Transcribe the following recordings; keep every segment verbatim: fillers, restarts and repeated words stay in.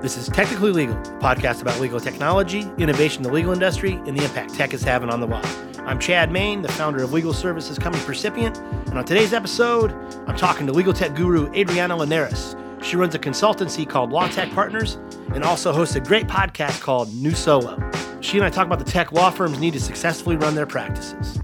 This is Technically Legal, a podcast about legal technology, innovation in the legal industry, and the impact tech is having on the law. I'm Chad Main, the founder of Legal Services Company Percipient, and on today's episode, I'm talking to legal tech guru Adriana Linares. She runs a consultancy called Law Tech Partners and also hosts a great podcast called New Solo. She and I talk about the tech law firms need to successfully run their practices.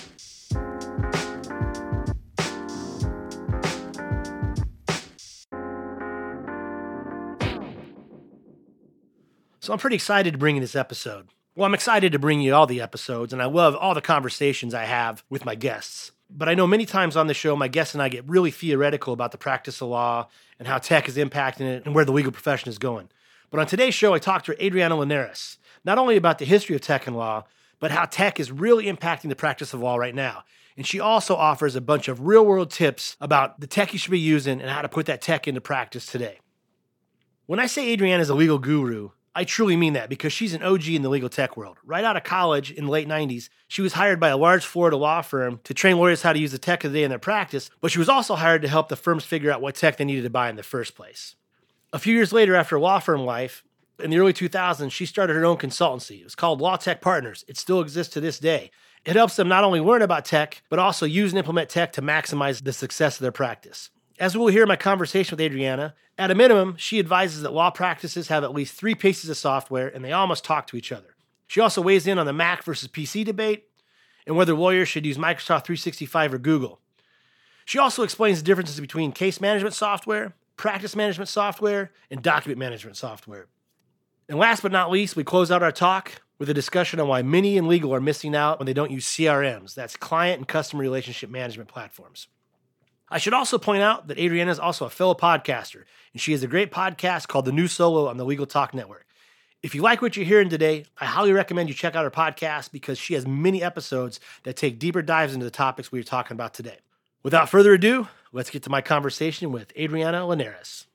So I'm pretty excited to bring you this episode. Well, I'm excited to bring you all the episodes, and I love all the conversations I have with my guests. But I know many times on the show, my guests and I get really theoretical about the practice of law and how tech is impacting it and where the legal profession is going. But on today's show, I talked to Adriana Linares, not only about the history of tech and law, but how tech is really impacting the practice of law right now. And she also offers a bunch of real-world tips about the tech you should be using and how to put that tech into practice today. When I say Adriana is a legal guru, I truly mean that because she's an O G in the legal tech world. Right out of college in the late nineties, she was hired by a large Florida law firm to train lawyers how to use the tech of the day in their practice, but she was also hired to help the firms figure out what tech they needed to buy in the first place. A few years later, after law firm life, in the early two thousands, she started her own consultancy. It was called Law Tech Partners. It still exists to this day. It helps them not only learn about tech, but also use and implement tech to maximize the success of their practice. As we'll hear in my conversation with Adriana, at a minimum, she advises that law practices have at least three pieces of software and they all must talk to each other. She also weighs in on the Mac versus P C debate and whether lawyers should use Microsoft three sixty-five or Google. She also explains the differences between case management software, practice management software, and document management software. And last but not least, we close out our talk with a discussion on why many in legal are missing out when they don't use C R Ms. That's client and customer relationship management platforms. I should also point out that Adriana is also a fellow podcaster, and she has a great podcast called The New Solo on the Legal Talk Network. If you like what you're hearing today, I highly recommend you check out her podcast because she has many episodes that take deeper dives into the topics we are talking about today. Without further ado, let's get to my conversation with Adriana Linares.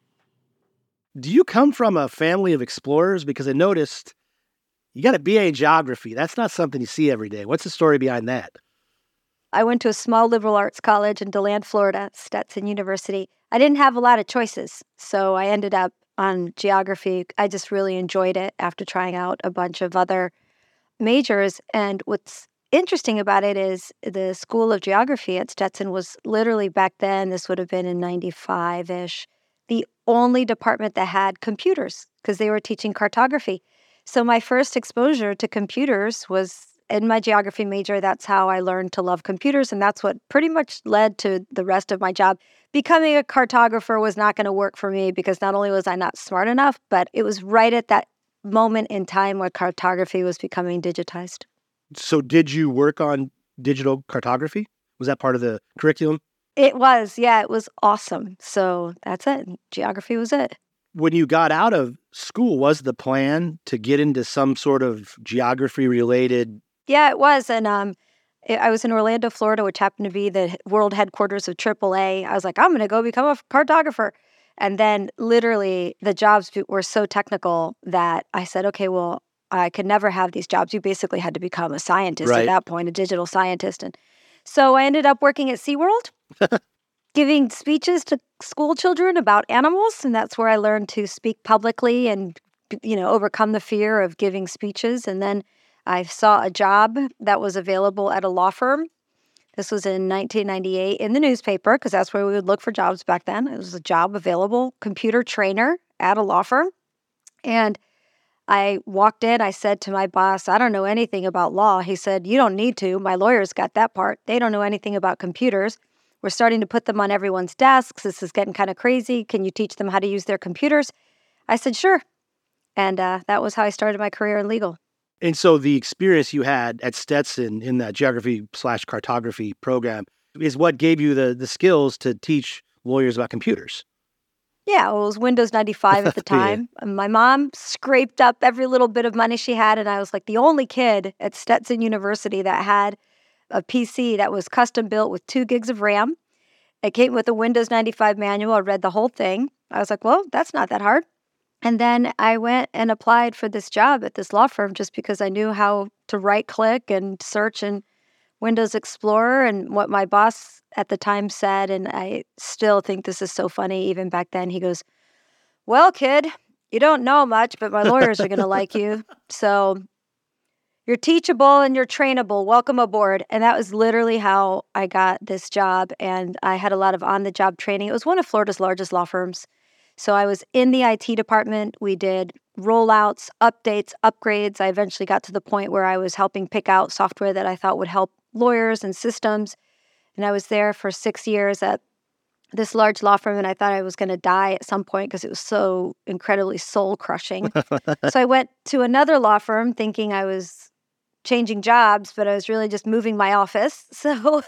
Do you come from a family of explorers? Because I noticed you got a B A in geography. That's not something you see every day. What's the story behind that? I went to a small liberal arts college in DeLand, Florida, Stetson University. I didn't have a lot of choices, so I ended up on geography. I just really enjoyed it after trying out a bunch of other majors. And what's interesting about it is the School of Geography at Stetson was literally back then, this would have been in ninety-five-ish, the only department that had computers because they were teaching cartography. So my first exposure to computers was in my geography major. That's how I learned to love computers, and that's what pretty much led to the rest of my job. Becoming a cartographer was not going to work for me because not only was I not smart enough, but it was right at that moment in time where cartography was becoming digitized. So did you work on digital cartography? Was that part of the curriculum? It was, yeah, it was awesome. So that's it. Geography was it. When you got out of school, was the plan to get into some sort of geography-related? Yeah, it was. And um, it, I was in Orlando, Florida, which happened to be the world headquarters of triple A. I was like, I'm going to go become a cartographer. And then literally the jobs were so technical that I said, okay, well, I could never have these jobs. You basically had to become a scientist Right. at that point, a digital scientist. And so I ended up working at SeaWorld, giving speeches to school children about animals. And that's where I learned to speak publicly and, you know, overcome the fear of giving speeches. And then I saw a job that was available at a law firm. This was in nineteen ninety-eight in the newspaper because that's where we would look for jobs back then. It was a job available, computer trainer at a law firm. And I walked in, I said to my boss, I don't know anything about law. He said, you don't need to. My lawyers got that part. They don't know anything about computers. We're starting to put them on everyone's desks. This is getting kind of crazy. Can you teach them how to use their computers? I said, sure. And uh, that was how I started my career in legal. And so the experience you had at Stetson in that geography slash cartography program is what gave you the, the skills to teach lawyers about computers. Yeah, well, it was Windows ninety-five at the time. Yeah. My mom scraped up every little bit of money she had, and I was like the only kid at Stetson University that had a P C that was custom built with two gigs of RAM. It came with a Windows ninety-five manual. I read the whole thing. I was like, well, that's not that hard. And then I went and applied for this job at this law firm just because I knew how to right-click and search in Windows Explorer and what my boss at the time said, and I still think this is so funny even back then. He goes, well, kid, you don't know much, but my lawyers are going to like you. So you're teachable and you're trainable. Welcome aboard. And that was literally how I got this job. And I had a lot of on-the-job training. It was one of Florida's largest law firms. So I was in the I T department. We did rollouts, updates, upgrades. I eventually got to the point where I was helping pick out software that I thought would help lawyers and systems. And I was there for six years at this large law firm, and I thought I was going to die at some point because it was so incredibly soul-crushing. So I went to another law firm thinking I was changing jobs, but I was really just moving my office. So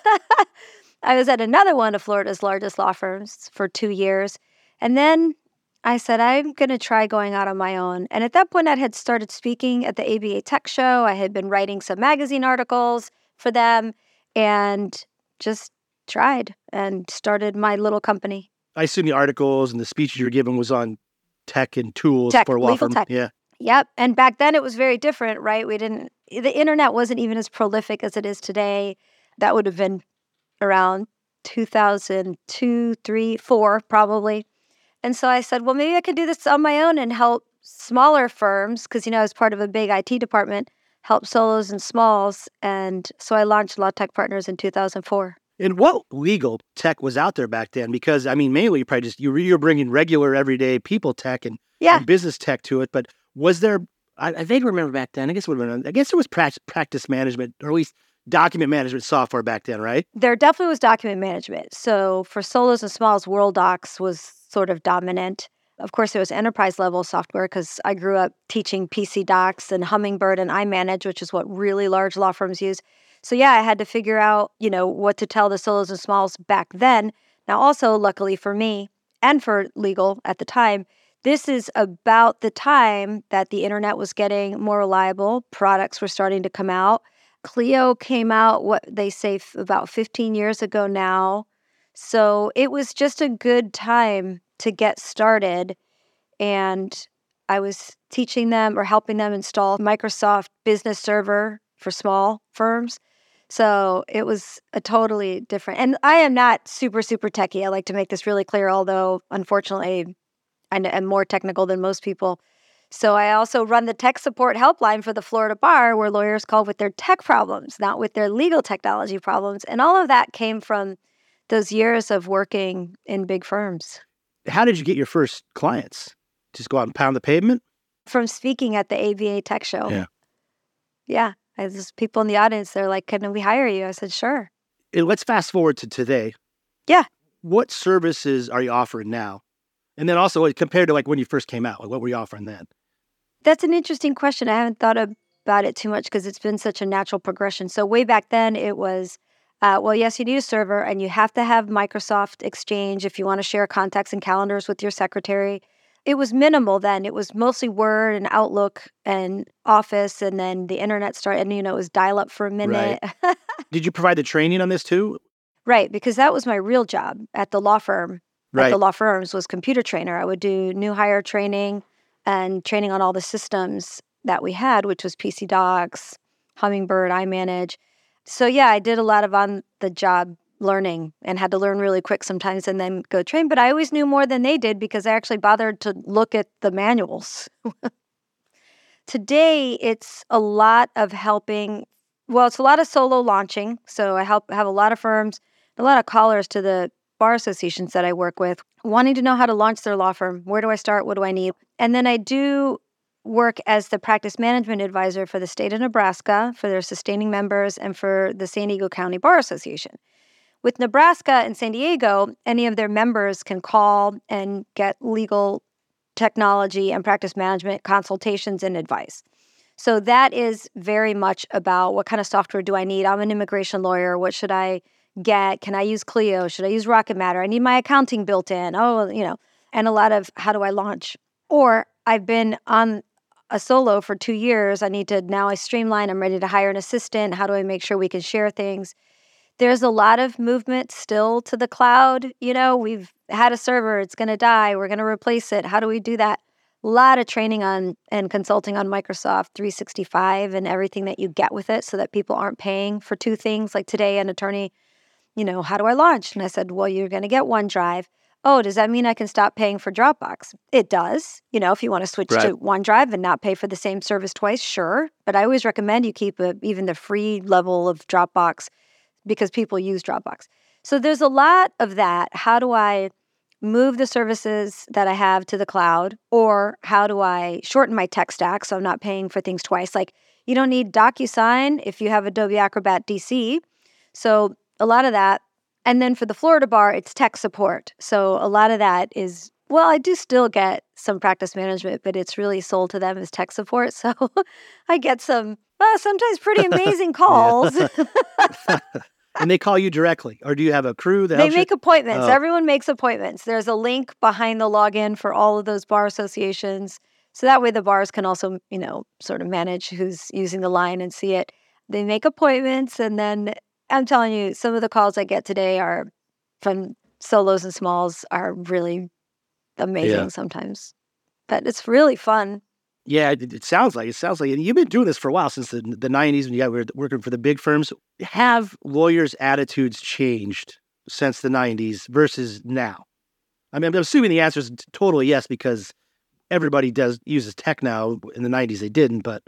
I was at another one of Florida's largest law firms for two years. And then I said, I'm going to try going out on my own. And at that point, I had started speaking at the A B A Tech Show. I had been writing some magazine articles for them and just tried and started my little company. I assume the articles and the speeches you were giving was on tech and tools Tech, for a law legal firm. tech. Yeah. Yep. And back then it was very different, right? We didn't, the internet wasn't even as prolific as it is today. That would have been around two thousand two, three, four, probably. And so I said, well, maybe I could do this on my own and help smaller firms because, you know, I was part of a big I T department, help solos and smalls. And so I launched Law Tech Partners in two thousand four. And what legal tech was out there back then? Because, I mean, mainly you probably just, you were, you were bringing regular, everyday people tech and, yeah. and business tech to it. But was there, I, I vaguely remember back then, I guess it would have been, I guess there was practice, practice management, or at least document management software back then, right? There definitely was document management. So for solos and smalls, WorldDocs was sort of dominant. Of course, there was enterprise level software because I grew up teaching P C Docs and Hummingbird and iManage, which is what really large law firms use. So yeah, I had to figure out, you know, what to tell the solos and smalls back then. Now also, luckily for me and for legal at the time, this is about the time that the internet was getting more reliable. Products were starting to come out. Clio came out, what they say, f- about fifteen years ago now. So it was just a good time to get started. And I was teaching them or helping them install Microsoft Business Server for small firms. So it was a totally different, and I am not super, super techie. I like to make this really clear, although unfortunately I am more technical than most people. So I also run the tech support helpline for the Florida Bar where lawyers call with their tech problems, not with their legal technology problems. And all of that came from those years of working in big firms. How did you get your first clients? Just go out and pound the pavement? From speaking at the A B A Tech Show. Yeah. Yeah. There's people in the audience, they're like, can we hire you? I said, sure. And let's fast forward to today. Yeah. What services are you offering now? And then also compared to like when you first came out, like what were you offering then? That's an interesting question. I haven't thought about it too much because it's been such a natural progression. So way back then it was, uh, well, yes, you need a server and you have to have Microsoft Exchange if you want to share contacts and calendars with your secretary. It was minimal then. It was mostly Word and Outlook and Office, and then the internet started, and, you know, it was dial-up for a minute. Right. Did you provide the training on this too? Right, because that was my real job at the law firm. Right. At the law firms was computer trainer. I would do new hire training and training on all the systems that we had, which was P C Docs, Hummingbird, iManage. So yeah, I did a lot of on-the-job learning and had to learn really quick sometimes and then go train. But I always knew more than they did because I actually bothered to look at the manuals. Today, it's a lot of helping. Well, it's a lot of solo launching. So I help have a lot of firms, a lot of callers to the bar associations that I work with, wanting to know how to launch their law firm. Where do I start? What do I need? And then I do work as the practice management advisor for the state of Nebraska, for their sustaining members, and for the San Diego County Bar Association. With Nebraska and San Diego, any of their members can call and get legal technology and practice management consultations and advice. So that is very much about what kind of software do I need? I'm an immigration lawyer. What should I get? Can I use Clio? Should I use Rocket Matter? I need my accounting built in. Oh, you know, and a lot of how do I launch? Or I've been on a solo for two years. I need to, now I streamline. I'm ready to hire an assistant. How do I make sure we can share things? There's a lot of movement still to the cloud. You know, we've had a server, it's going to die. We're going to replace it. How do we do that? A lot of training on and consulting on Microsoft three sixty-five and everything that you get with it so that people aren't paying for two things. Like today, an attorney, you know, how do I launch? And I said, well, you're going to get OneDrive. oh, does that mean I can stop paying for Dropbox? It does. You know, if you want to switch Right. to OneDrive and not pay for the same service twice, sure. But I always recommend you keep a, even the free level of Dropbox because people use Dropbox. So there's a lot of that. How do I move the services that I have to the cloud? Or how do I shorten my tech stack so I'm not paying for things twice? Like, you don't need DocuSign if you have Adobe Acrobat D C. So a lot of that. And then for the Florida bar, it's tech support. So a lot of that is, well, I do still get some practice management, but it's really sold to them as tech support. So I get some, well, sometimes pretty amazing calls. And they call you directly, or do you have a crew that They helps make you? appointments. Oh. Everyone makes appointments. There's a link behind the login for all of those bar associations. So that way the bars can also, you know, sort of manage who's using the line and see it. They make appointments, and then I'm telling you, some of the calls I get today are from solos and smalls are really amazing Yeah. sometimes. But it's really fun. Yeah, it, it sounds like it sounds like, and you've been doing this for a while, since the, the nineties when you got were working for the big firms. Have lawyers' attitudes changed since the nineties versus now? I mean, I'm assuming the answer is totally yes, because everybody does uses tech now. In the nineties, they didn't, but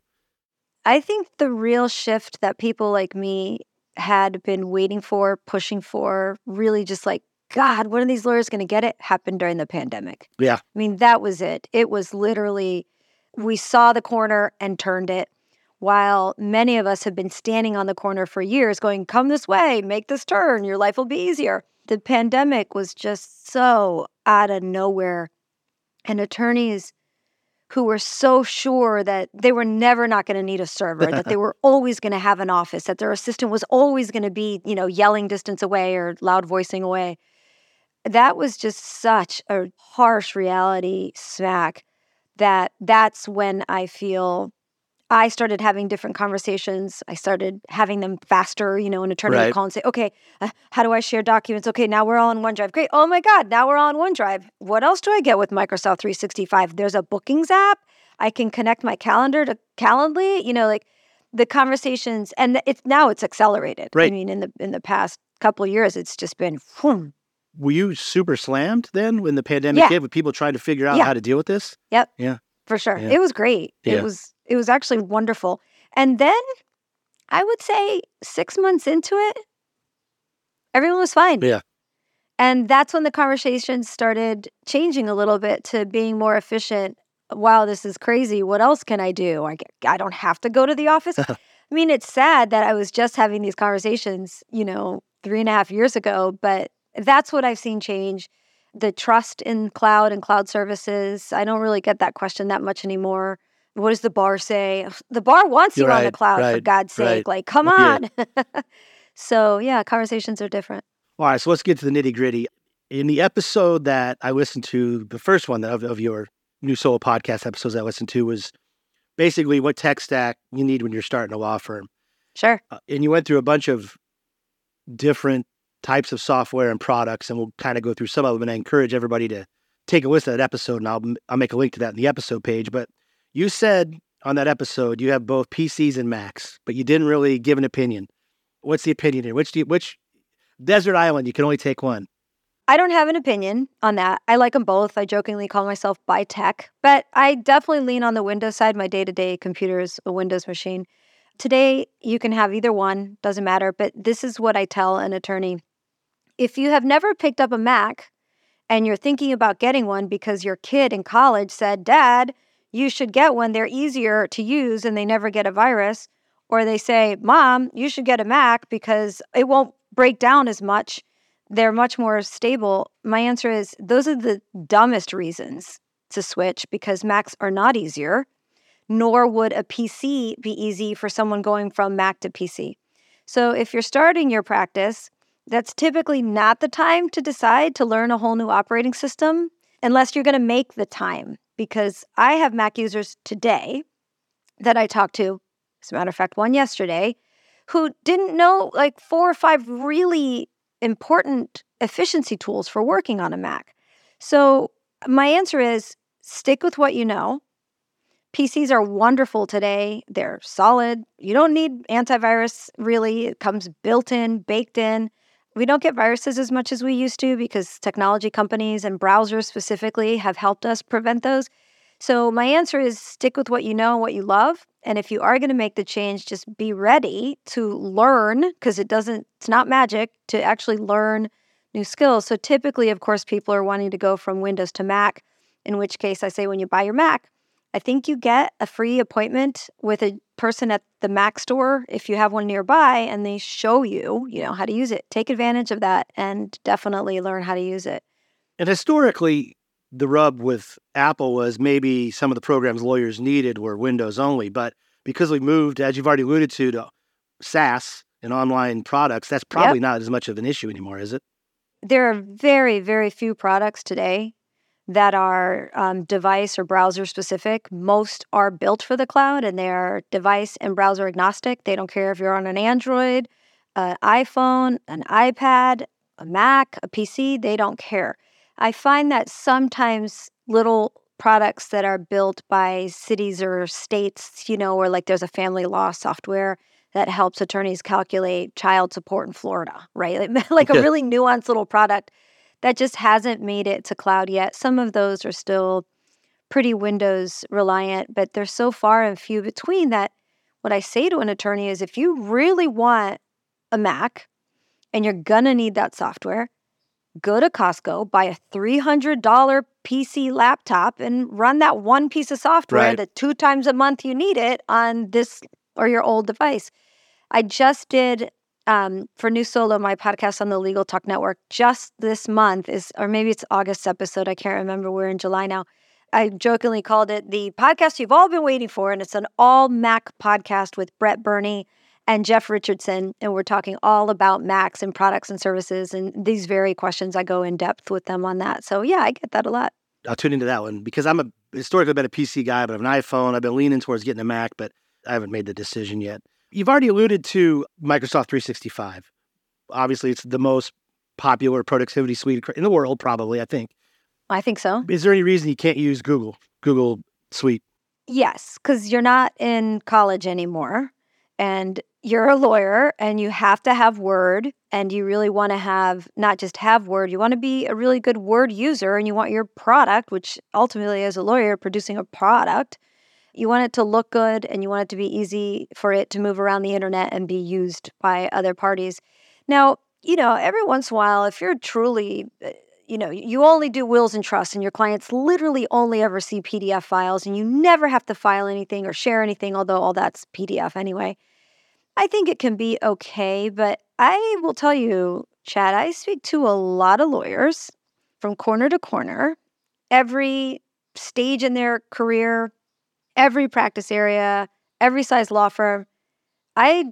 I think the real shift that people like me had been waiting for, pushing for, really just like, God, when are these lawyers going to get it? Happened during the pandemic. yeah, I mean, that was it. It was literally, we saw the corner and turned it, while many of us have been standing on the corner for years going, come this way, make this turn, your life will be easier. The pandemic was just so out of nowhere. And attorneys who were so sure that they were never not going to need a server, that they were always going to have an office, that their assistant was always going to be, you know, yelling distance away or loud voicing away. That was just such a harsh reality smack that that's when I feel I started having different conversations. I started having them faster. You know, an attorney Right. would call and say, okay, uh, how do I share documents? Okay, now we're all in OneDrive. Great. Oh my God, now we're all in OneDrive. What else do I get with Microsoft three sixty-five? There's a bookings app. I can connect my calendar to Calendly. You know, like the conversations, and it's now it's accelerated. I Right. mean, in the in the past couple of years, it's just been, whoom. Were you super slammed then when the pandemic Yeah. hit, with people trying to figure out Yeah. how to deal with this? Yep. Yeah. For sure. Yeah. It was great. Yeah. It was it was actually wonderful. And then I would say six months into it, everyone was fine. Yeah. And that's when the conversations started changing a little bit to being more efficient. Wow, this is crazy. What else can I do? I, I don't have to go to the office. I mean, it's sad that I was just having these conversations, you know, three and a half years ago, but that's what I've seen change. The trust in cloud and cloud services. I don't really get that question that much anymore. What does the bar say? The bar wants you Right, on the cloud, for right, God's sake. right. Like, come Yeah. on. So, yeah, conversations are different. All right, so let's get to the nitty gritty. In the episode that I listened to, the first one of, of your new solo podcast episodes I listened to was basically what tech stack you need when you're starting a law firm. Sure. Uh, and you went through a bunch of different types of software and products, and we'll kind of go through some of them. And I encourage everybody to take a listen to that episode, and I'll, I'll make a link to that in the episode page. But you said on that episode you have both P Cs and Macs, but you didn't really give an opinion. What's the opinion here? Which do you, which desert island? You can only take one. I don't have an opinion on that. I like them both. I jokingly call myself bi tech, but I definitely lean on the Windows side. My day-to-day computer is a Windows machine. Today, you can have either one, doesn't matter, but this is what I tell an attorney. If you have never picked up a Mac and you're thinking about getting one because your kid in college said, Dad, you should get one, they're easier to use and they never get a virus, or they say, Mom, you should get a Mac because it won't break down as much, they're much more stable. My answer is those are the dumbest reasons to switch, because Macs are not easier, nor would a P C be easy for someone going from Mac to P C. So if you're starting your practice, that's typically not the time to decide to learn a whole new operating system unless you're going to make the time. Because I have Mac users today that I talked to, as a matter of fact, one yesterday, who didn't know like four or five really important efficiency tools for working on a Mac. So my answer is stick with what you know. P Cs are wonderful today. They're solid. You don't need antivirus, really. It comes built in, baked in. We don't get viruses as much as we used to because technology companies and browsers specifically have helped us prevent those. So my answer is stick with what you know and what you love. And if you are going to make the change, just be ready to learn, because it doesn't, it's not magic, to actually learn new skills. So typically, of course, people are wanting to go from Windows to Mac, in which case I say when you buy your Mac, I think you get a free appointment with a person at the Mac store if you have one nearby, and they show you, you know, how to use it. Take advantage of that and definitely learn how to use it. And historically, the rub with Apple was maybe some of the programs lawyers needed were Windows only. But because we moved, as you've already alluded to, to SaaS and online products, that's probably yep. not as much of an issue anymore, is it? There are very, very few products today that are um, device or browser specific. Most are built for the cloud, and they are device and browser agnostic. They don't care if you're on an Android, an iPhone, an iPad, a Mac, a P C. They don't care. I find that sometimes little products that are built by cities or states, you know, or like there's a family law software that helps attorneys calculate child support in Florida, right? Like, like a really nuanced little product that just hasn't made it to cloud yet. Some of those are still pretty Windows reliant, but they're so far and few between that what I say to an attorney is if you really want a Mac and you're gonna need that software, go to Costco, buy a three hundred dollars P C laptop and run that one piece of software right. the two times a month you need it on this or your old device. I just did Um, for New Solo, my podcast on the Legal Talk Network, just this month is, or maybe it's August episode, I can't remember, we're in July now. I jokingly called it the podcast you've all been waiting for, and it's an all Mac podcast with Brett Burney and Jeff Richardson, and we're talking all about Macs and products and services, and these very questions, I go in depth with them on that. So yeah, I get that a lot. I'll tune into that one because I'm a historically been a P C guy, but I have an iPhone. I've been leaning towards getting a Mac, but I haven't made the decision yet. You've already alluded to Microsoft three sixty-five. Obviously, it's the most popular productivity suite in the world, probably, I think. I think so. Is there any reason you can't use Google, Google Suite? Yes, because you're not in college anymore, and you're a lawyer, and you have to have Word, and you really want to have, not just have Word, you want to be a really good Word user, and you want your product, which ultimately, as a lawyer, producing a product, you want it to look good, and you want it to be easy for it to move around the internet and be used by other parties. Now, you know, every once in a while, if you're truly, you know, you only do wills and trusts, and your clients literally only ever see P D F files, and you never have to file anything or share anything, although all that's P D F anyway, I think it can be okay. But I will tell you, Chad, I speak to a lot of lawyers from corner to corner, every stage in their career, every practice area, every size law firm. I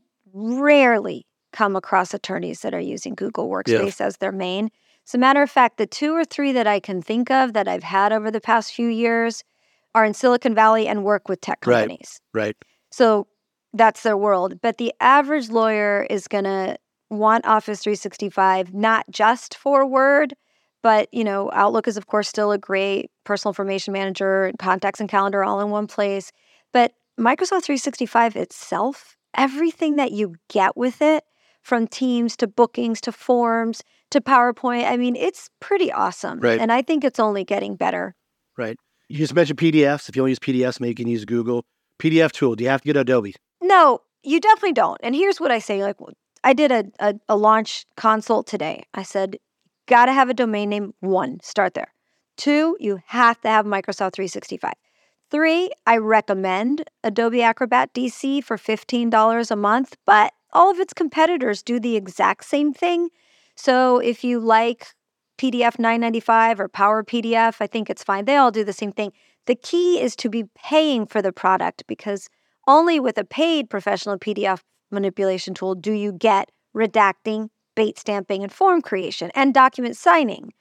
rarely come across attorneys that are using Google Workspace yeah. as their main. As a matter of fact, the two or three that I can think of that I've had over the past few years are in Silicon Valley and work with tech companies. Right, right. So that's their world. But the average lawyer is going to want Office three sixty-five, not just for Word, but, you know, Outlook is, of course, still a great personal information manager, contacts and calendar all in one place. But Microsoft three sixty-five itself, everything that you get with it, from Teams to bookings to forms to PowerPoint, I mean, it's pretty awesome. Right. And I think it's only getting better. Right. You just mentioned P D Fs. If you want to use P D Fs, maybe you can use Google. P D F tool, do you have to get Adobe? No, you definitely don't. And here's what I say. Like, I did a, a, a launch consult today. I said, got to have a domain name. One, start there. Two, you have to have Microsoft three sixty-five. Three, I recommend Adobe Acrobat D C for fifteen dollars a month, but all of its competitors do the exact same thing. So if you like P D F nine ninety-five or Power P D F, I think it's fine. They all do the same thing. The key is to be paying for the product, because only with a paid professional P D F manipulation tool do you get redacting, bait stamping, and form creation, and document signing.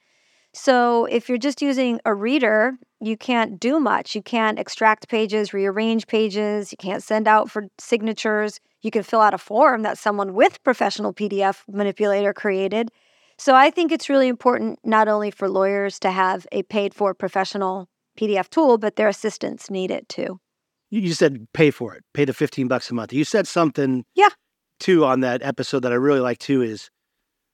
So if you're just using a reader, you can't do much. You can't extract pages, rearrange pages. You can't send out for signatures. You can fill out a form that someone with professional P D F manipulator created. So I think it's really important not only for lawyers to have a paid-for professional P D F tool, but their assistants need it too. You said pay for it, pay the fifteen bucks a month. You said something yeah. too on that episode that I really like too is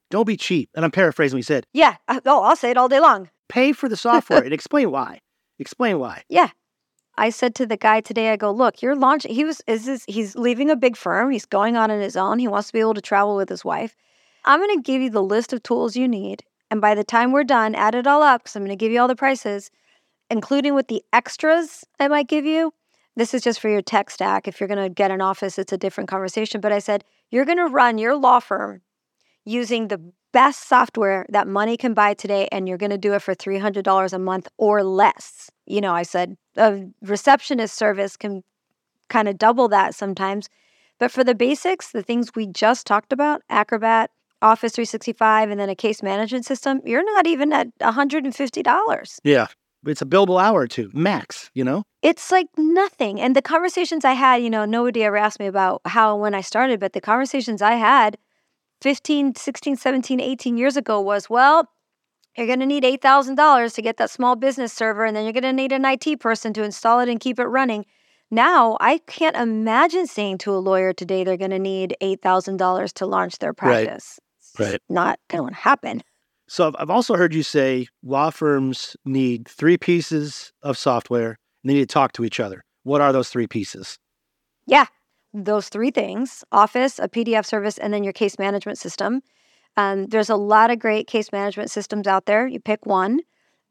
Don't be cheap. And I'm paraphrasing what he said. Yeah. I- Oh, I'll say it all day long. Pay for the software and explain why. Explain why. Yeah. I said to the guy today, I go, look, you're launching, he was, is this, he's leaving a big firm. He's going on on his own. He wants to be able to travel with his wife. I'm going to give you the list of tools you need. And by the time we're done, add it all up, because I'm going to give you all the prices, including with the extras I might give you. This is just for your tech stack. If you're going to get an office, it's a different conversation. But I said, you're going to run your law firm using the best software that money can buy today, and you're going to do it for three hundred dollars a month or less. You know, I said a receptionist service can kind of double that sometimes. But for the basics, the things we just talked about, Acrobat, Office three sixty-five, and then a case management system, you're not even at one hundred fifty dollars. Yeah. It's a billable hour or two, max, you know? It's like nothing. And the conversations I had, you know, nobody ever asked me about how when I started, but the conversations I had fifteen, sixteen, seventeen, eighteen years ago was, well, you're going to need eight thousand dollars to get that small business server, and then you're going to need an I T person to install it and keep it running. Now, I can't imagine saying to a lawyer today they're going to need eight thousand dollars to launch their practice. Right. Right. Not going to happen. So I've- I've also heard you say law firms need three pieces of software and they need to talk to each other. What are those three pieces? Yeah, those three things, Office, a P D F service, and then your case management system. Um, there's a lot of great case management systems out there. You pick one.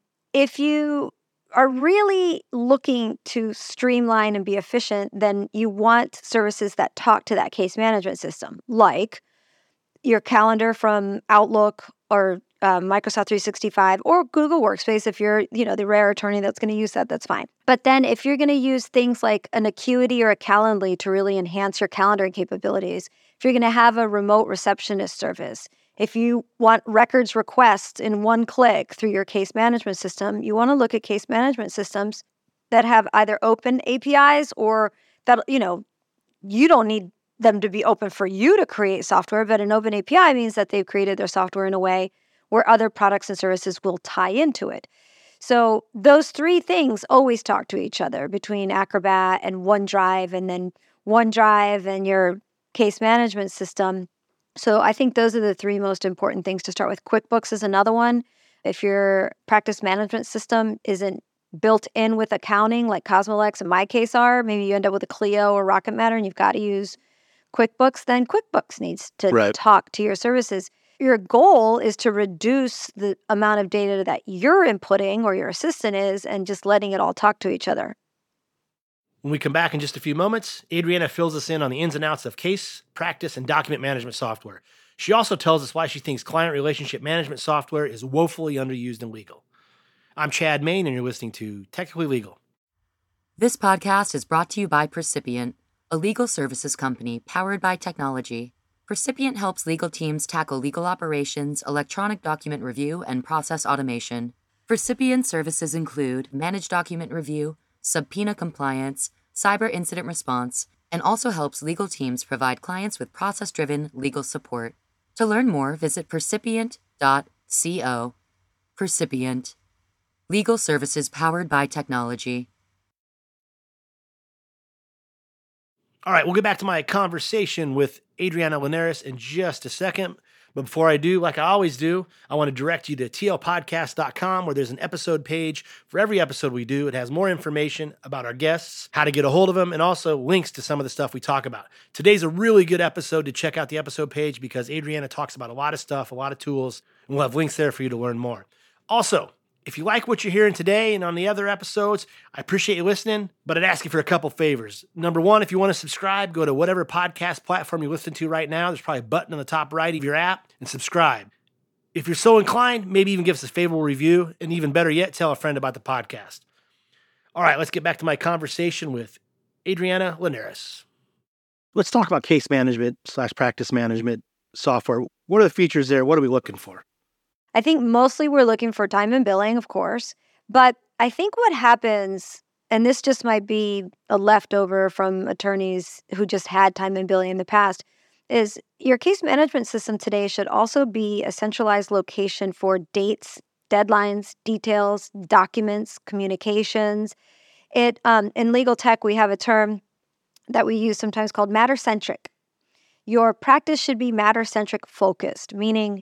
If you are really looking to streamline and be efficient, then you want services that talk to that case management system, like your calendar from Outlook or uh, Microsoft three sixty-five or Google Workspace. If you're, you know, the rare attorney that's going to use that, that's fine. But then if you're going to use things like an Acuity or a Calendly to really enhance your calendaring capabilities, if you're going to have a remote receptionist service, if you want records requests in one click through your case management system, you want to look at case management systems that have either open A P Is or that, you know, you don't need them to be open for you to create software, but an open A P I means that they've created their software in a way where other products and services will tie into it. So those three things always talk to each other between Acrobat and OneDrive, and then OneDrive and your case management system. So I think those are the three most important things to start with. QuickBooks is another one. If your practice management system isn't built in with accounting like Cosmolex and MyCase are, maybe you end up with a Clio or Rocket Matter and you've got to use QuickBooks, then QuickBooks needs to Right. talk to your services. Your goal is to reduce the amount of data that you're inputting or your assistant is and just letting it all talk to each other. When we come back in just a few moments, Adriana fills us in on the ins and outs of case, practice, and document management software. She also tells us why she thinks client relationship management software is woefully underused in legal. I'm Chad Main, and you're listening to Technically Legal. This podcast is brought to you by Percipient, a legal services company powered by technology. Percipient helps legal teams tackle legal operations, electronic document review, and process automation. Percipient services include managed document review, subpoena compliance, cyber incident response, and also helps legal teams provide clients with process-driven legal support. To learn more, visit percipient dot co. Percipient. Legal services powered by technology. All right, we'll get back to my conversation with Adriana Linares in just a second. But before I do, like I always do, I want to direct you to T L podcast dot com, where there's an episode page for every episode we do. It has more information about our guests, how to get a hold of them, and also links to some of the stuff we talk about. Today's a really good episode to check out the episode page because Adriana talks about a lot of stuff, a lot of tools, and we'll have links there for you to learn more. Also, if you like what you're hearing today and on the other episodes, I appreciate you listening, but I'd ask you for a couple favors. Number one, if you want to subscribe, go to whatever podcast platform you listen to right now. There's probably a button on the top right of your app, and subscribe. If you're so inclined, maybe even give us a favorable review, and even better yet, tell a friend about the podcast. All right, let's get back to my conversation with Adriana Linares. Let's talk about case management slash practice management software. What are the features there? What are we looking for? I think mostly we're looking for time and billing, of course. But I think what happens, and this just might be a leftover from attorneys who just had time and billing in the past, is your case management system today should also be a centralized location for dates, deadlines, details, documents, communications. It um, in legal tech, we have a term that we use sometimes called matter-centric. Your practice should be matter-centric focused, meaning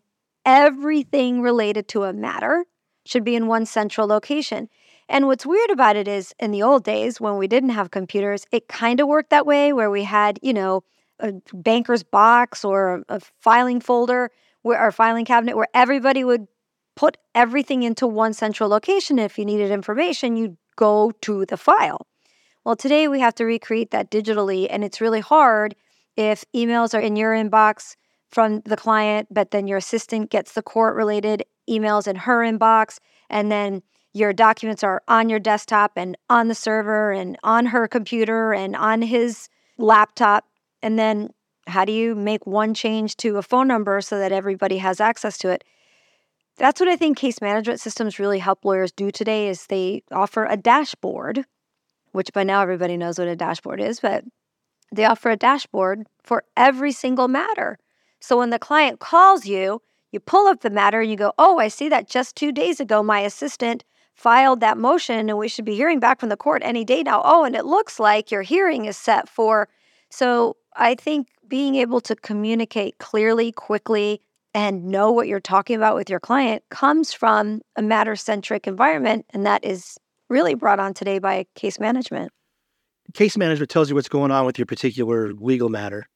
everything related to a matter should be in one central location. And what's weird about it is in the old days when we didn't have computers, it kind of worked that way where we had, you know, a banker's box or a filing folder where our filing cabinet where everybody would put everything into one central location. If you needed information, you'd go to the file. Well, today we have to recreate that digitally, and it's really hard if emails are in your inbox from the client, but then your assistant gets the court-related emails in her inbox, and then your documents are on your desktop and on the server and on her computer and on his laptop. And then how do you make one change to a phone number so that everybody has access to it? That's what I think case management systems really help lawyers do today is they offer a dashboard, which by now everybody knows what a dashboard is, but they offer a dashboard for every single matter. So when the client calls you, you pull up the matter and you go, oh, I see that just two days ago my assistant filed that motion and we should be hearing back from the court any day now. Oh, and it looks like your hearing is set for. So I think being able to communicate clearly, quickly, and know what you're talking about with your client comes from a matter-centric environment, and that is really brought on today by case management. Case management tells you what's going on with your particular legal matter.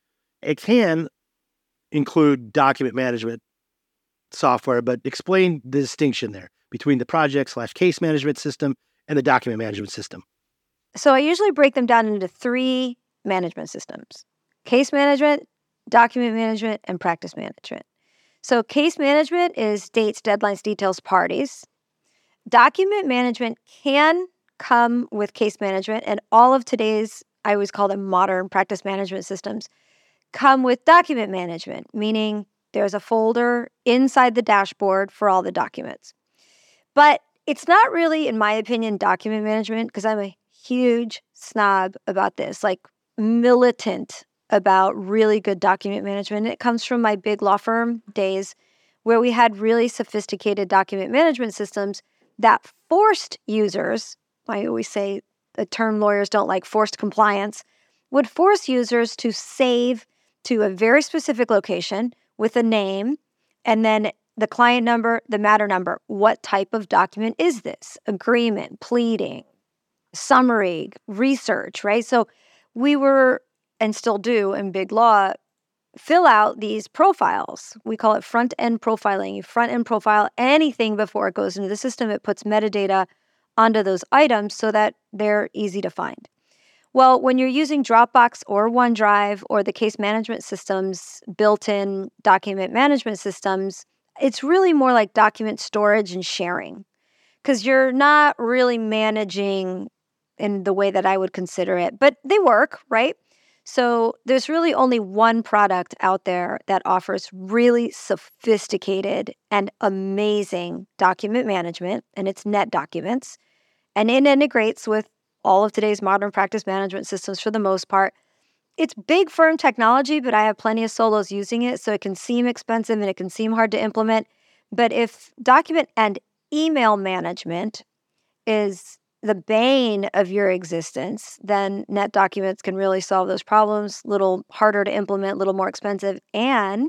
It can include document management software, but explain the distinction there between the project slash case management system and the document management system. So I usually break them down into three management systems: case management, document management, and practice management. So case management is dates, deadlines, details, parties. Document management can come with case management, and all of today's, I always call them modern practice management systems, come with document management, meaning there's a folder inside the dashboard for all the documents. But it's not really, in my opinion, document management, because I'm a huge snob about this, like militant about really good document management. It comes from my big law firm days where we had really sophisticated document management systems that forced users, I always say the term lawyers don't like forced compliance, would force users to save to a very specific location with a name and then the client number, the matter number. What type of document is this? Agreement, pleading, summary, research, right? So we were, and still do in big law, fill out these profiles. We call it front-end profiling. You front-end profile anything before it goes into the system. It puts metadata onto those items so that they're easy to find. Well, when you're using Dropbox or OneDrive or the case management systems, built-in document management systems, it's really more like document storage and sharing because you're not really managing in the way that I would consider it, but they work, right? So there's really only one product out there that offers really sophisticated and amazing document management, and it's NetDocuments. And it integrates with all of today's modern practice management systems for the most part. It's big firm technology, but I have plenty of solos using it, so it can seem expensive and it can seem hard to implement. But if document and email management is the bane of your existence, then NetDocuments can really solve those problems. A little harder to implement, a little more expensive. And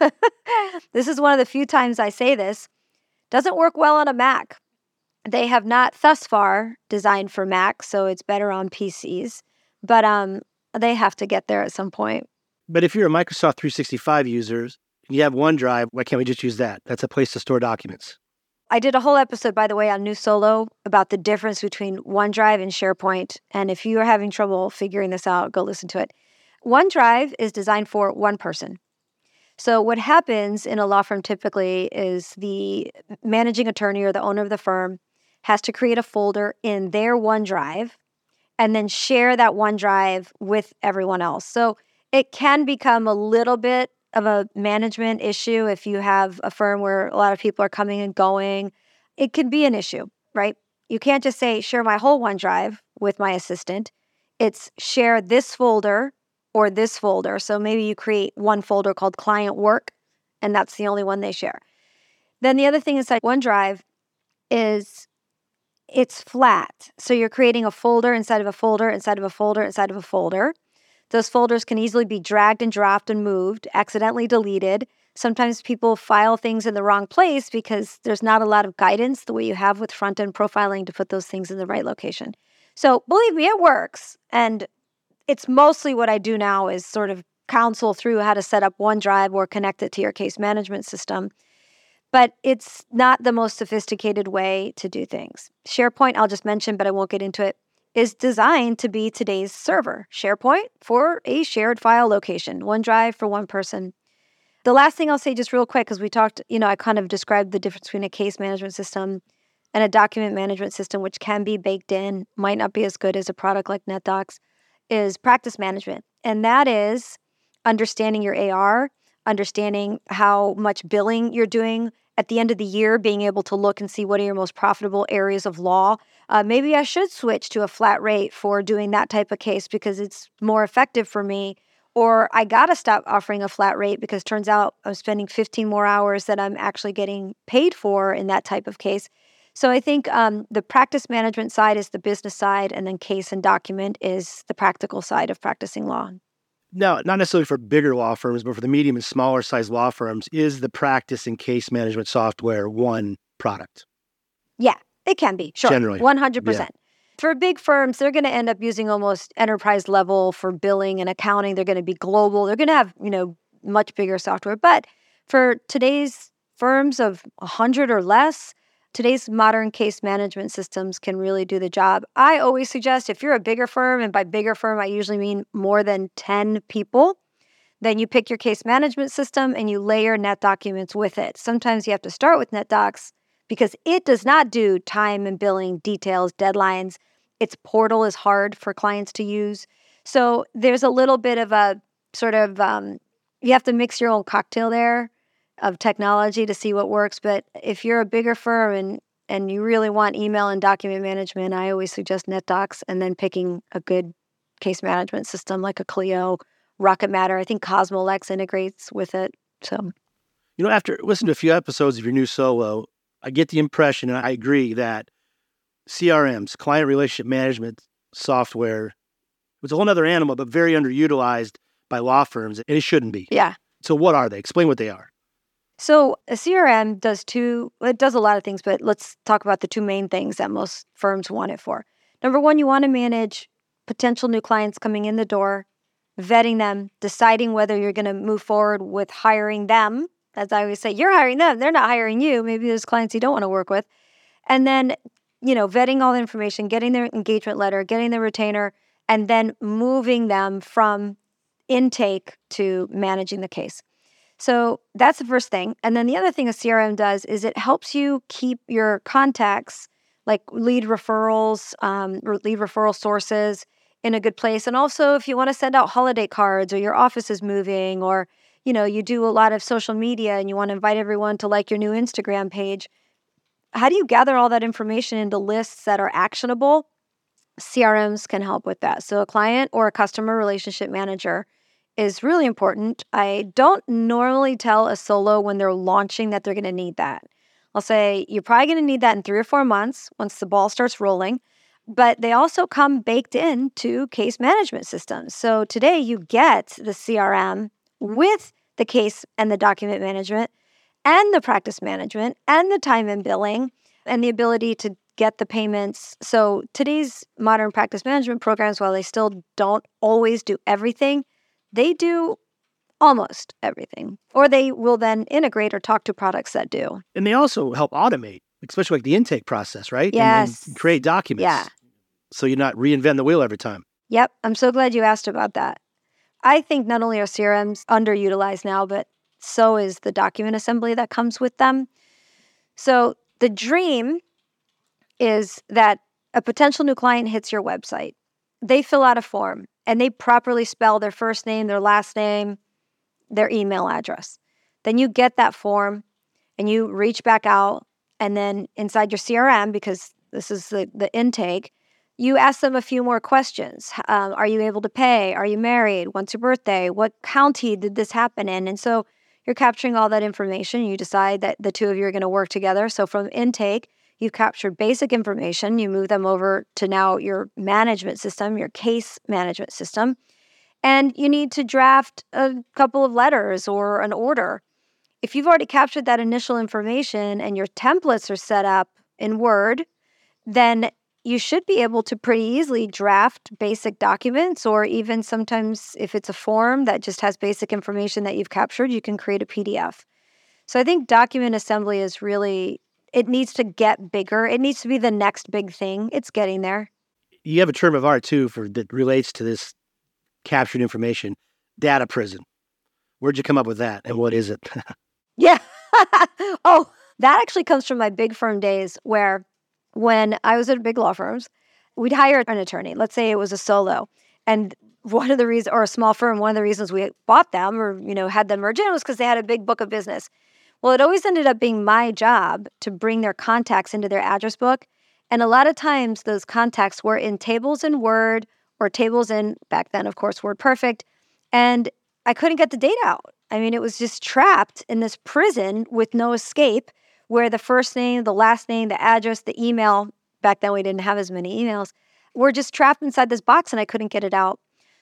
this is one of the few times I say this, doesn't work well on a Mac. They have not thus far designed for Mac, so it's better on P Cs. But um, they have to get there at some point. But if you're a Microsoft three sixty-five user and you have OneDrive, why can't we just use that? That's a place to store documents. I did a whole episode, by the way, on New Solo about the difference between OneDrive and SharePoint. And if you are having trouble figuring this out, go listen to it. OneDrive is designed for one person. So what happens in a law firm typically is the managing attorney or the owner of the firm has to create a folder in their OneDrive and then share that OneDrive with everyone else. So it can become a little bit of a management issue if you have a firm where a lot of people are coming and going. It could be an issue, right? You can't just say, share my whole OneDrive with my assistant. It's share this folder or this folder. So maybe you create one folder called client work, and that's the only one they share. Then the other thing inside OneDrive is it's flat. So you're creating a folder inside of a folder, inside of a folder, inside of a folder. Those folders can easily be dragged and dropped and moved, accidentally deleted. Sometimes people file things in the wrong place because there's not a lot of guidance the way you have with front-end profiling to put those things in the right location. So believe me, it works. And it's mostly what I do now is sort of counsel through how to set up OneDrive or connect it to your case management system. But it's not the most sophisticated way to do things. SharePoint, I'll just mention, but I won't get into it, is designed to be today's server. SharePoint for a shared file location, OneDrive for one person. The last thing I'll say just real quick, because we talked, you know, I kind of described the difference between a case management system and a document management system, which can be baked in, might not be as good as a product like NetDocs, is practice management. And that is understanding your A R, understanding how much billing you're doing at the end of the year, being able to look and see what are your most profitable areas of law. Uh, maybe I should switch to a flat rate for doing that type of case because it's more effective for me. Or I got to stop offering a flat rate because turns out I'm spending fifteen more hours that I'm actually getting paid for in that type of case. So I think um, the practice management side is the business side, and then case and document is the practical side of practicing law. Now, not necessarily for bigger law firms, but for the medium and smaller size law firms, is the practice and case management software one product? Yeah, it can be. Sure. Generally. one hundred percent. Yeah. For big firms, they're going to end up using almost enterprise level for billing and accounting. They're going to be global. They're going to have, you know, much bigger software. But for today's firms of one hundred or less, today's modern case management systems can really do the job. I always suggest if you're a bigger firm, and by bigger firm, I usually mean more than ten people, then you pick your case management system and you layer NetDocuments with it. Sometimes you have to start with NetDocs because it does not do time and billing details, deadlines. Its portal is hard for clients to use. So there's a little bit of a sort of, um, you have to mix your own cocktail there of technology to see what works. But if you're a bigger firm and, and you really want email and document management, I always suggest NetDocs and then picking a good case management system like a Clio, Rocket Matter. I think Cosmolex integrates with it. So, you know, after listening to a few episodes of your new solo, I get the impression, and I agree, that C R Ms, client relationship management software, was a whole other animal, but very underutilized by law firms, and it shouldn't be. Yeah. So what are they? Explain what they are. So a C R M does two, it does a lot of things, but let's talk about the two main things that most firms want it for. Number one, you want to manage potential new clients coming in the door, vetting them, deciding whether you're going to move forward with hiring them. As I always say, you're hiring them. They're not hiring you. Maybe there's clients you don't want to work with. And then, you know, vetting all the information, getting their engagement letter, getting the retainer, and then moving them from intake to managing the case. So that's the first thing. And then the other thing a C R M does is it helps you keep your contacts, like lead referrals, um, lead referral sources, in a good place. And also, if you want to send out holiday cards, or your office is moving, or you know, you do a lot of social media and you want to invite everyone to like your new Instagram page, how do you gather all that information into lists that are actionable? C R Ms can help with that. So a client or a customer relationship manager is really important. I don't normally tell a solo when they're launching that they're going to need that. I'll say, you're probably going to need that in three or four months once the ball starts rolling. But they also come baked into case management systems. So today you get the C R M with the case and the document management and the practice management and the time and billing and the ability to get the payments. So today's modern practice management programs, while they still don't always do everything, they do almost everything. Or they will then integrate or talk to products that do. And they also help automate, especially like the intake process, right? Yes. And, and create documents. Yeah. So you're not reinventing the wheel every time. Yep. I'm so glad you asked about that. I think not only are C R Ms underutilized now, but so is the document assembly that comes with them. So the dream is that a potential new client hits your website. They fill out a form and they properly spell their first name, their last name, their email address. Then you get that form and you reach back out, and then inside your C R M, because this is the, the intake, you ask them a few more questions. Um, are you able to pay? Are you married? When's your birthday? What county did this happen in? And so you're capturing all that information. You decide that the two of you are going to work together. So from intake, you've captured basic information. You move them over to now your management system, your case management system. and you need to draft a couple of letters or an order. If you've already captured that initial information and your templates are set up in Word, then you should be able to pretty easily draft basic documents, or even sometimes if it's a form that just has basic information that you've captured, you can create a P D F. So I think document assembly is really, it needs to get bigger. It needs to be the next big thing. It's getting there. You have a term of art too for that relates to this captured information, data prison. Where'd you come up with that, and what is it? Yeah. Oh, that actually comes from my big firm days, where when I was at big law firms, we'd hire an attorney. Let's say it was a solo. And one of the reasons, or a small firm, one of the reasons we bought them or, you know, had them merge in was because they had a big book of business. Well, it always ended up being my job to bring their contacts into their address book. And a lot of times those contacts were in tables in Word or tables in, back then, of course, WordPerfect. And I couldn't get the data out. I mean, it was just trapped in this prison with no escape, where the first name, the last name, the address, the email, back then we didn't have as many emails, were just trapped inside this box and I couldn't get it out.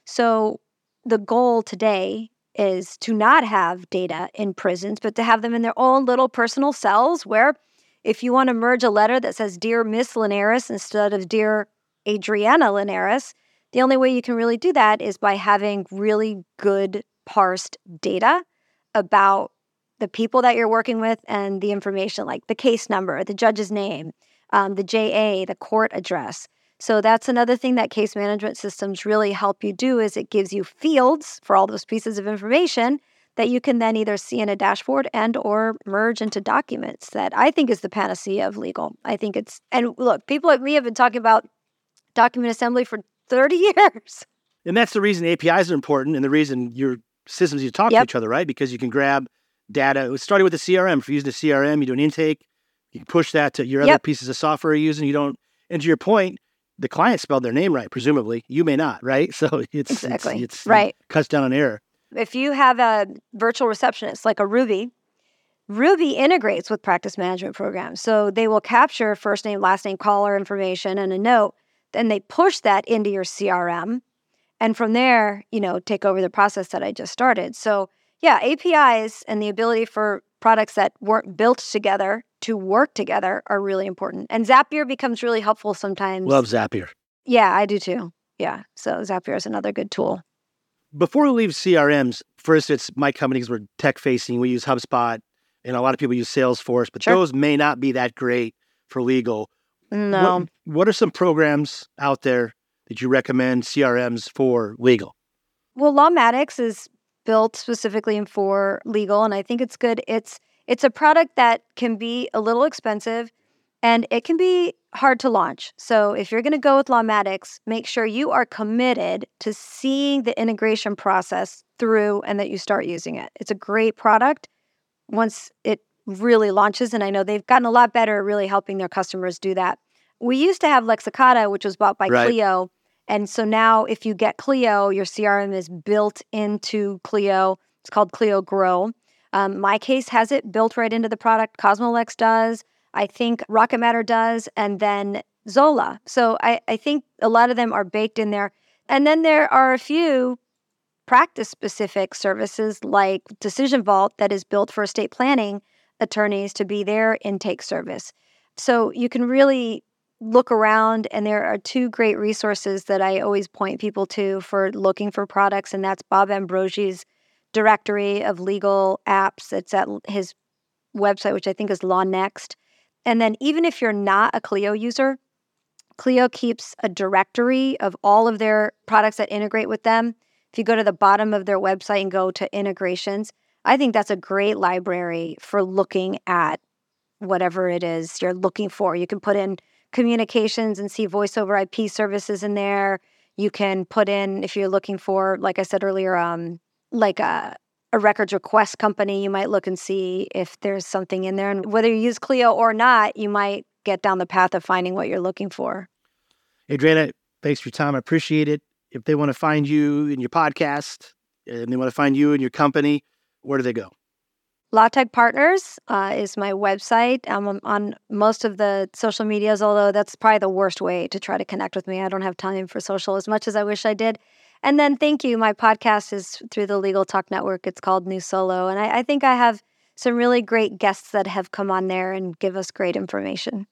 So the goal today is to not have data in prisons, but to have them in their own little personal cells, where if you want to merge a letter that says Dear Miss Linares instead of Dear Adriana Linares, the only way you can really do that is by having really good parsed data about the people that you're working with and the information, like the case number, the judge's name, um, the J A, the court address. So that's another thing that case management systems really help you do, is it gives you fields for all those pieces of information that you can then either see in a dashboard and or merge into documents. That I think is the panacea of legal. I think it's, and look, people like me have been talking about document assembly for thirty years. And that's the reason A P Is are important, and the reason your systems you talk Yep. to each other, right? Because you can grab data. It started with the C R M. If you're using the C R M, you do an intake, you can push that to your other Yep. pieces of software you're using. You don't, and to your point, the client spelled their name right, presumably. You may not, right? So it's, Exactly. it's, it's Right. it cuts down on error. If you have a virtual receptionist like a Ruby, Ruby integrates with practice management programs. So they will capture first name, last name, caller information and a note. Then they push that into your C R M. And from there, you know, take over the process that I just started. So yeah, A P Is and the ability for products that weren't built together to work together are really important. And Zapier becomes really helpful sometimes. Love Zapier. Yeah, I do too. Yeah. So Zapier is another good tool. Before we leave C R Ms, for instance, my companies were tech facing. We use HubSpot, and a lot of people use Salesforce, but Sure. those may not be that great for legal. No. What, what are some programs out there that you recommend, C R Ms for legal? Well, Lawmatics is built specifically for legal, and I think it's good. It's it's a product that can be a little expensive, and it can be hard to launch. So if you're going to go with Lawmatics, make sure you are committed to seeing the integration process through and that you start using it. It's a great product once it really launches, and I know they've gotten a lot better at really helping their customers do that. We used to have Lexicata, which was bought by Right. Clio. And so now if you get Clio, your C R M is built into Clio. It's called Clio Grow. Um, My Case has it built right into the product. Cosmolex does. I think Rocket Matter does. And then Zola. So I, I think a lot of them are baked in there. And then there are a few practice-specific services like Decision Vault that is built for estate planning attorneys to be their intake service. So you can really look around, and there are two great resources that I always point people to for looking for products, and that's Bob Ambrosi's directory of legal apps. It's at his website, which I think is Law Next. And then even if you're not a Clio user, Clio keeps a directory of all of their products that integrate with them. If you go to the bottom of their website and go to integrations, I think that's a great library for looking at whatever it is you're looking for. You can put in communications and see voice over I P services in there. You can put in, if you're looking for, like I said earlier, um, like a, a records request company, you might look and see if there's something in there. And whether you use Clio or not, you might get down the path of finding what you're looking for. Adriana, thanks for your time. I appreciate it. If they want to find you in your podcast and they want to find you in your company, where do they go? LawTech Partners uh, is my website. I'm on most of the social medias, although that's probably the worst way to try to connect with me. I don't have time for social as much as I wish I did. And then thank you. My podcast is through the Legal Talk Network. It's called New Solo. And I, I think I have some really great guests that have come on there and give us great information.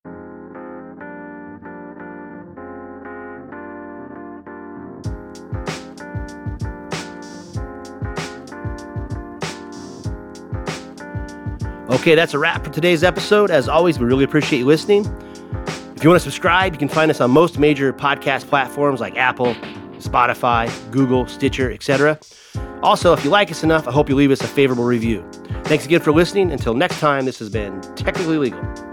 Okay, that's a wrap for today's episode. As always, we really appreciate you listening. If you want to subscribe, you can find us on most major podcast platforms like Apple, Spotify, Google, Stitcher, et cetera. Also, if you like us enough, I hope you leave us a favorable review. Thanks again for listening. Until next time, this has been Technically Legal.